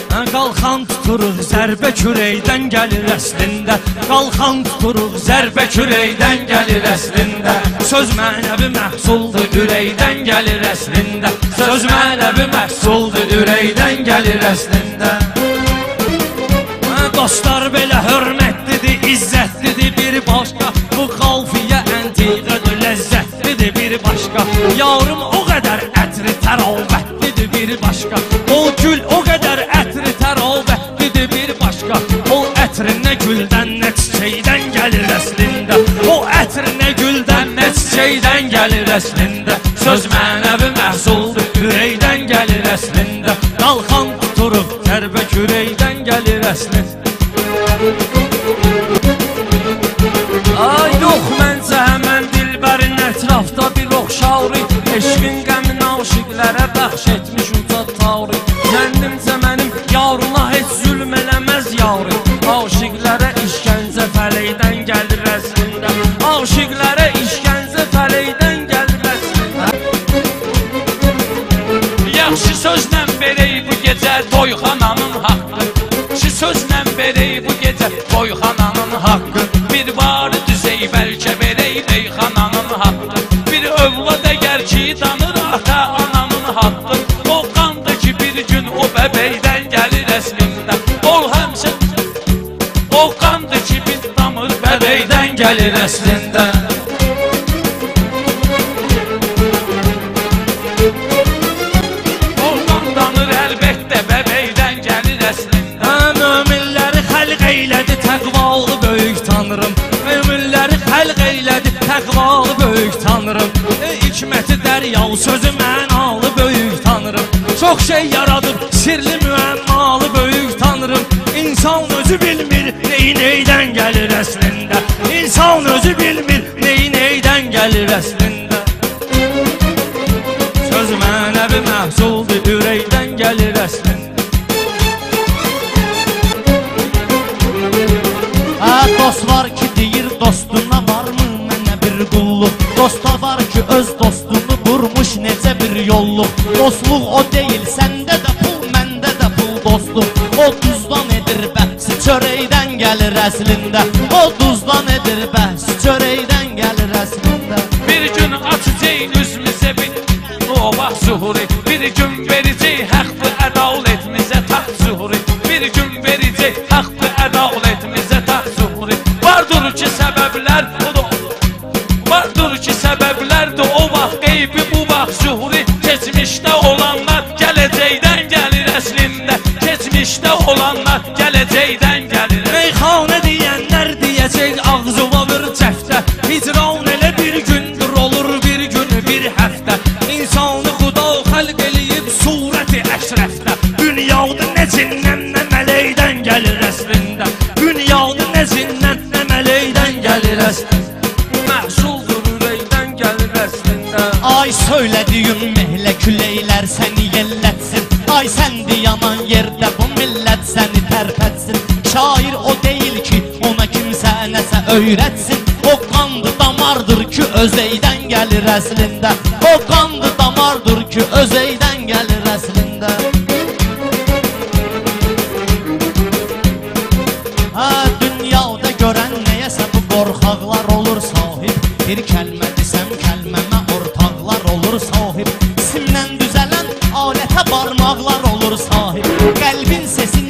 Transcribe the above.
Qalxan tuturuq zərbə kürəkdən gəlir əslində. Qalxan tuturuq zərbə kürəkdən gəlir əslində. Söz mənəvi məhsuldur, ürəkdən gəlir əslində. Söz mənəvi məhsuldur, ürəkdən gəlir əslində. Dostlar belə hörmətlidir, izzətlidir bir başqa. Bu qalfiyə əntiqədir, ləzzətlidir bir başqa. Yarım o qədər ətri təravətlidir bir başqa. O gül o qədər ətri təravətlidir bir başqa. O ətrin nə güldən nə çiçəkdən gəlir əslində. O ətrin nə güldən nə çiçəkdən gəlir əslində. Söz mənəvi məhsuldur, ürəkdən gəlir əslində. Qalxan tuturuq zərbə kürəkdən gəlir əslində. Ay yox məncə həmən dilbərin ətrafda bir oxşarı. Eşqin qəmin aşiqlərə bəxş etmiş uca tavrı. Kəndimcə mənim yarına heç zülm eləməz yarı. Aşiqlərə işgəncə fələkdən gəlir əslində. Aşiqlərə işgəncə fələkdən gəlir əslində. Yaxşı sözlə verək bu gecə toyxananın haqqı. Yaxşı sözlə verək bu gecə toyxananın haqqı. Bir varı düzey bəlkə verək reyxananın haqqı. Bir övlad əgər ki danır ata ananın haqqı. O qandı ki bir gün o bəbəkdən gəlir əslində. Ol həmsə o qandı ki bir damır bəbəkdən gəlir əslində. O qandanır əlbəttə bəbəkdən gəlir əslində. Möminləri xəlq eylədi təqvalı böyük tanrım. Möminləri xəlq eylədi təqvalı böyük tanrım. Hikməti dəryav sözü mənalı böyük tanrım. Çox şey yaradıb sirli müəmmalı böyük tanrım. İnsan özü bilmir neyi neydən gəlir əslində. İnsan özü bilmir neyi neydən gəlir əslində. Söz mənəvi məhsuldur, ürəkdən gəlir əslində. Dost var ki deyir dostuna varmı mənə bir qulluq. Dosta var ki öz dostunu vurmuş necə bir yolluq. Dostluq o deyil səndə də pul məndə də pul dostluq. O duzdan edir bəhsi çörəkdən gəlir əslində. O duzdan edir bəhsi çörəkdən gəlir əslində. Bir gün açacaq üzümüzə bir ovaq zuhuri. Bir gün verəcək haqqı ədalətimizə taxt zuhuri. Bir gün verəcək haqqı ədalətimizə taxt zuhuri. Vardır ki səbəblər vardır ki səbəblərdir o vaxt qeybi bu vaxt zuhuri. Keçmişdə olanlar gələcəkdən gəlir əslində. Keçmişdə olanlar gələcəkdən gəlir. Meyxanə deyənlər deyəcək ağzıma bir cəftə. Hicran elə bir gündür olur bir gün bir həftə. İnsanı xuda xəlq eləyib surəti əşrəfdə. Dünyada nə cindən nə mələkdən gəlir əslində. Dünyada nə cindən nə mələkdən gəlir əslində. Məhsuldur ürəkdən gəlir əslində. Ay söylədiyim mehlə küləklər səni yellətsin. Ay səndi yanan yerdə bu millət səni tərpətsin. Şair o deyil ki ona kimsə nəsə öyrətsin. O qandı damardır ki özəydən gəlir əslində. O qandı damardır ki özəydən gəlir əslində. Dünyada görən nəyəsə bu qorxaqlar olur sahib. Bir kəlmə desəm kəlməmə ortaqlar olur sahib. İsimdən düzələn alətə barmaqlar olur sahib. Qəlbin sesini